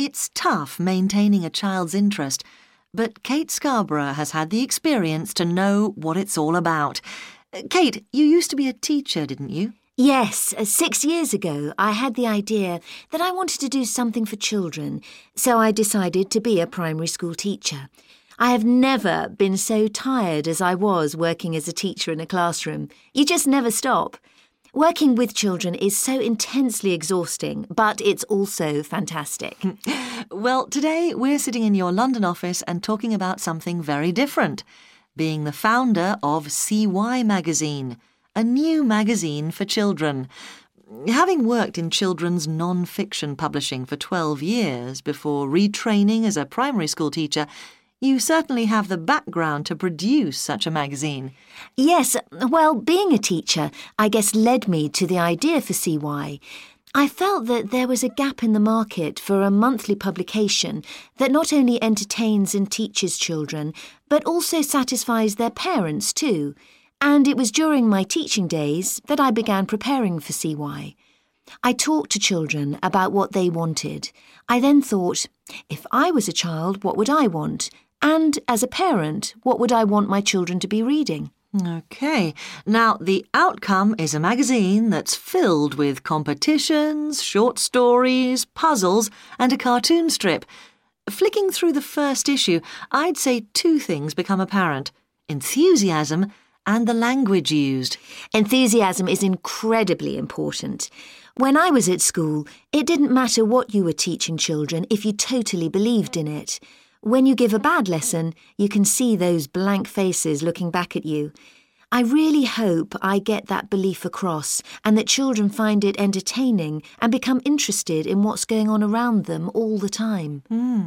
It's tough maintaining a child's interest, but Kate Scarborough has had the experience to know what it's all about. Kate, you used to be a teacher, didn't you? Yes, 6 years ago I had the idea that I wanted to do something for children, so I decided to be a primary school teacher. I have never been so tired as I was working as a teacher in a classroom. You just never stop. Working with children is so intensely exhausting, but it's also fantastic. Well, today we're sitting in your London office and talking about something very different, being the founder of CY Magazine, a new magazine for children. Having worked in children's non-fiction publishing for 12 years before retraining as a primary school teacher, you certainly have the background to produce such a magazine. Yes, well, being a teacher, I guess, led me to the idea for CY. I felt that there was a gap in the market for a monthly publication that not only entertains and teaches children, but also satisfies their parents too. And it was during my teaching days that I began preparing for CY. I talked to children about what they wanted. I then thought, if I was a child, what would I want? And as a parent, what would I want my children to be reading? OK. Now, the outcome is a magazine that's filled with competitions, short stories, puzzles, and a cartoon strip. Flicking through the first issue, I'd say two things become apparent: enthusiasm and the language used. Enthusiasm is incredibly important. When I was at school, it didn't matter what you were teaching children if you totally believed in it. When you give a bad lesson, you can see those blank faces looking back at you. I really hope I get that belief across and that children find it entertaining and become interested in what's going on around them all the time.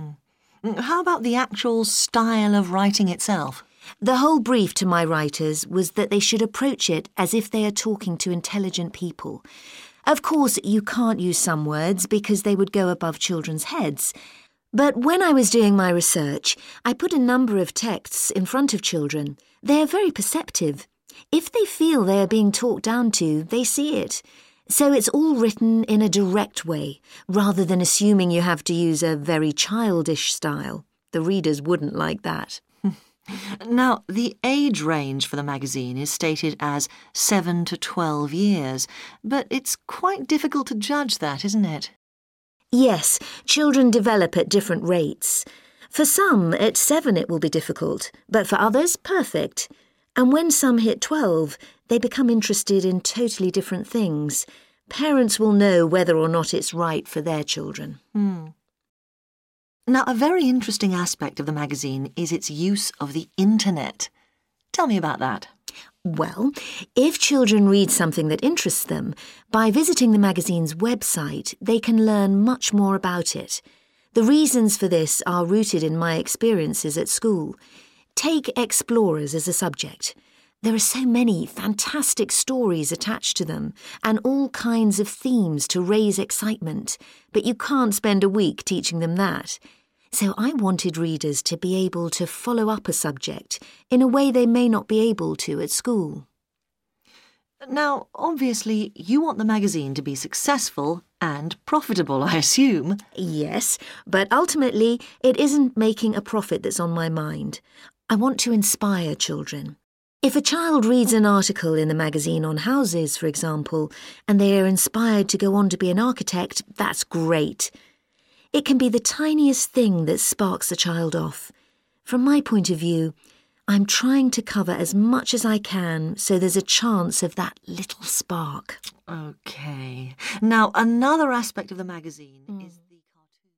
How about the actual style of writing itself? The whole brief to my writers was that they should approach it as if they are talking to intelligent people. Of course, you can't use some words because they would go above children's heads. But when I was doing my research, I put a number of texts in front of children. They are very perceptive. If they feel they are being talked down to, they see it. So it's all written in a direct way, rather than assuming you have to use a very childish style. The readers wouldn't like that. Now, the age range for the magazine is stated as 7 to 12 years, but it's quite difficult to judge that, isn't it? Yes, children develop at different rates. For some, at 7 it will be difficult, but for others, perfect. And when some hit 12, they become interested in totally different things. Parents will know whether or not it's right for their children. Now, a very interesting aspect of the magazine is its use of the internet. Tell me about that. Well, if children read something that interests them, by visiting the magazine's website, they can learn much more about it. The reasons for this are rooted in my experiences at school. Take explorers as a subject. There are so many fantastic stories attached to them and all kinds of themes to raise excitement, but you can't spend a week teaching them that. So I wanted readers to be able to follow up a subject in a way they may not be able to at school. Now, obviously, you want the magazine to be successful and profitable, I assume. Yes, but ultimately it isn't making a profit that's on my mind. I want to inspire children. If a child reads an article in the magazine on houses, for example, and they are inspired to go on to be an architect, that's great. It can be the tiniest thing that sparks a child off. From my point of view, I'm trying to cover as much as I can so there's a chance of that little spark. OK. Now, another aspect of the magazine is the cartoon.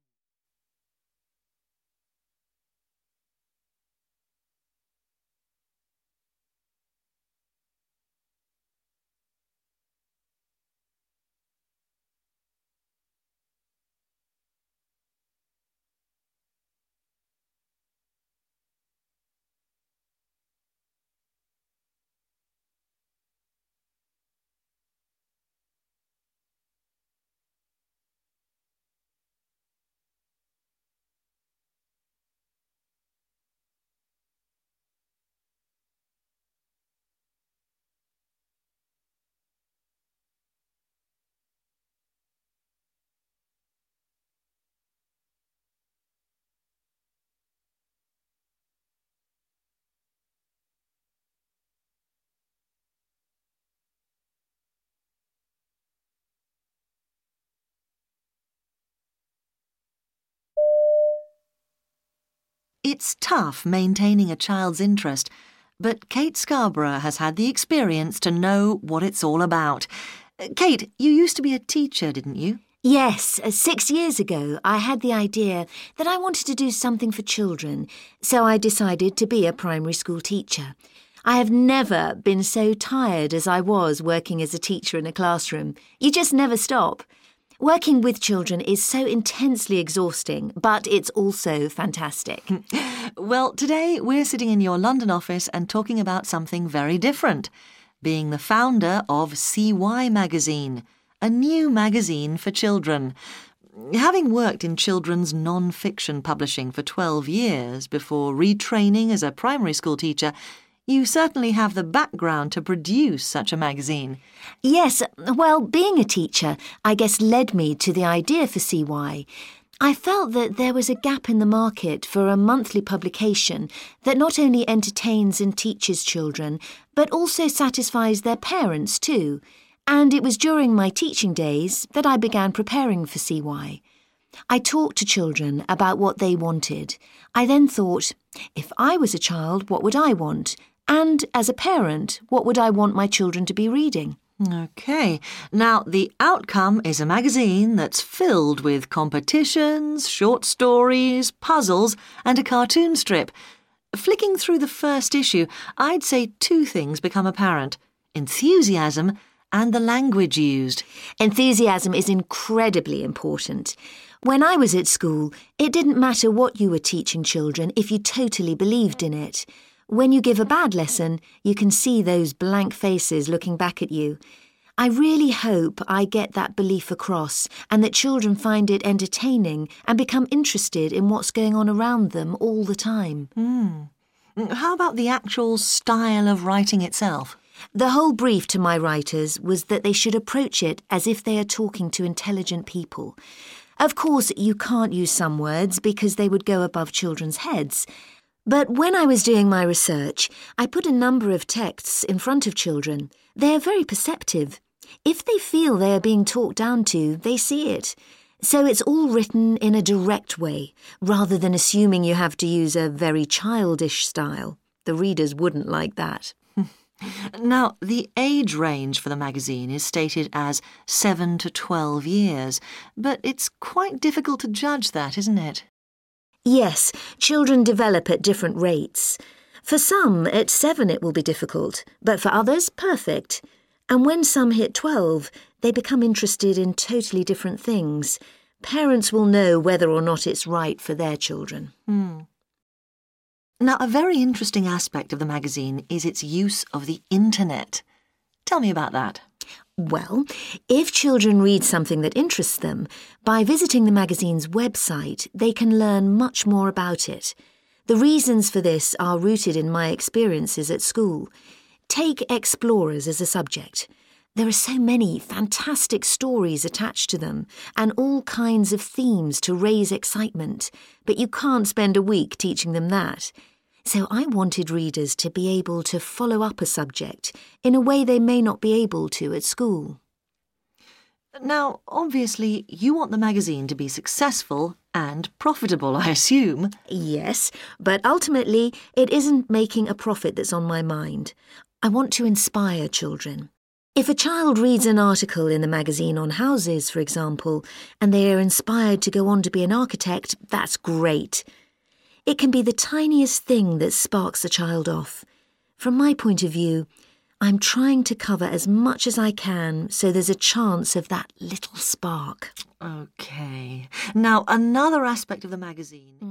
It's tough maintaining a child's interest, but Kate Scarborough has had the experience to know what it's all about. Kate, you used to be a teacher, didn't you? Yes, 6 years ago I had the idea that I wanted to do something for children, so I decided to be a primary school teacher. I have never been so tired as I was working as a teacher in a classroom. You just never stop. Working with children is so intensely exhausting, but it's also fantastic. Well, today we're sitting in your London office and talking about something very different, being the founder of CY Magazine, a new magazine for children. Having worked in children's non-fiction publishing for 12 years before retraining as a primary school teacher, you certainly have the background to produce such a magazine. Yes, well, being a teacher, I guess, led me to the idea for CY. I felt that there was a gap in the market for a monthly publication that not only entertains and teaches children, but also satisfies their parents too. And it was during my teaching days that I began preparing for CY. I talked to children about what they wanted. I then thought, if I was a child, what would I want? And as a parent, what would I want my children to be reading? OK. Now, the outcome is a magazine that's filled with competitions, short stories, puzzles, and a cartoon strip. Flicking through the first issue, I'd say two things become apparent: enthusiasm and the language used. Enthusiasm is incredibly important. When I was at school, it didn't matter what you were teaching children if you totally believed in it. When you give a bad lesson, you can see those blank faces looking back at you. I really hope I get that belief across and that children find it entertaining and become interested in what's going on around them all the time. How about the actual style of writing itself? The whole brief to my writers was that they should approach it as if they are talking to intelligent people. Of course, you can't use some words because they would go above children's heads. But when I was doing my research, I put a number of texts in front of children. They are very perceptive. If they feel they are being talked down to, they see it. So it's all written in a direct way, rather than assuming you have to use a very childish style. The readers wouldn't like that. Now, the age range for the magazine is stated as 7 to 12 years, but it's quite difficult to judge that, isn't it? Yes, children develop at different rates. For some, at 7 it will be difficult, but for others, perfect. And when some hit 12, they become interested in totally different things. Parents will know whether or not it's right for their children. Now, a very interesting aspect of the magazine is its use of the internet. Tell me about that. Well, if children read something that interests them, by visiting the magazine's website, they can learn much more about it. The reasons for this are rooted in my experiences at school. Take explorers as a subject. There are so many fantastic stories attached to them and all kinds of themes to raise excitement, but you can't spend a week teaching them that. So I wanted readers to be able to follow up a subject in a way they may not be able to at school. Now, obviously, you want the magazine to be successful and profitable, I assume. Yes, but ultimately it isn't making a profit that's on my mind. I want to inspire children. If a child reads an article in the magazine on houses, for example, and they are inspired to go on to be an architect, that's great. It can be the tiniest thing that sparks a child off. From my point of view, I'm trying to cover as much as I can so there's a chance of that little spark. OK. Now, another aspect of the magazine